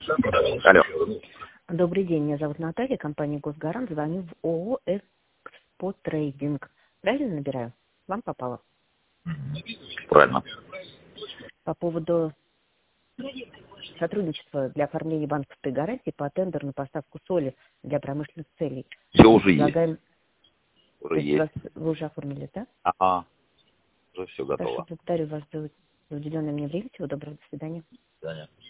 Алло. Добрый день, меня зовут Наталья, компания «Госгарант». Звоню в ООО «Экспотрейдинг». Правильно набираю? Вам попало? Правильно. По поводу сотрудничества для оформления банковской гарантии по тендеру на поставку соли для промышленных целей. Все уже есть. Предлагаем... Уже есть. Вы уже оформили, да? Ага. Уже все Хорошо, готово. благодарю вас за уделенное мне время. Всего доброго, до свидания. До свидания.